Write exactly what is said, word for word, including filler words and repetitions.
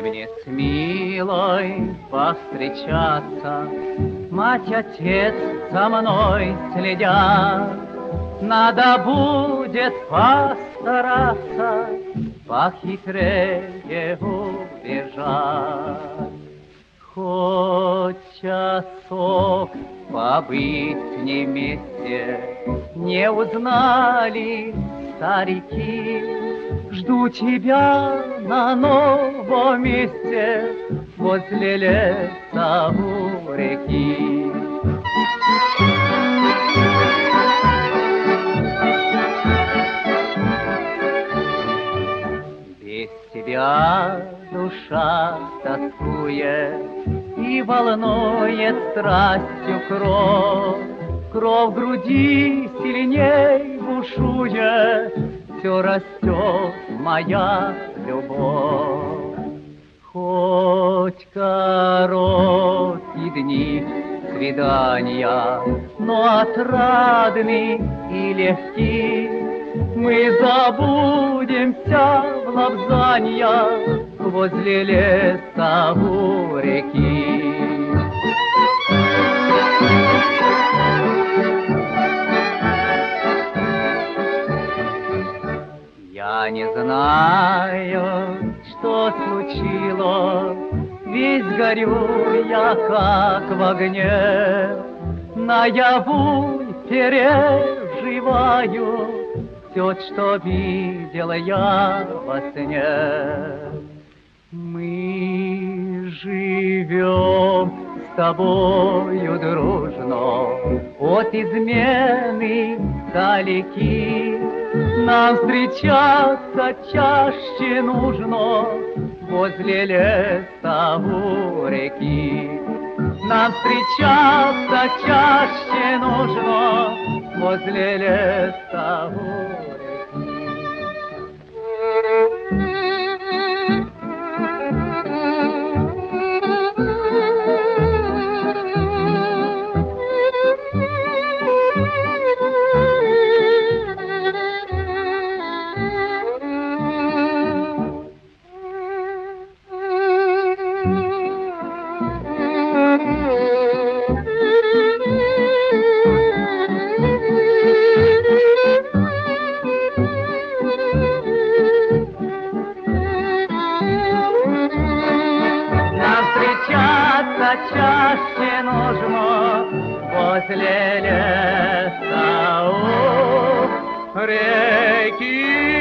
мне с милой повстречаться, мать, отец за мной следят. Надо будет постараться похитрее убежать. Хоть часок побыть вместе, не узнали старики. Жду тебя на новом месте, возле леса у реки. Без тебя душа тоскует и волнует страстью кровь. Кровь в груди сильней бушует, все растет моя любовь. Хоть короткие дни свидания, но отрадны и легки, мы забудемся в лапзаньях возле леса у реки. Я не знаю, что случилось, весь горю я, как в огне. Наяву переживаю все, что видела я во сне. Мы живем с тобою дружно, от измены далеки. Нам встречаться чаще нужно возле леса у реки. Нам встречаться чаще нужно возле леса у реки. Чаще нужно возле леса у реки.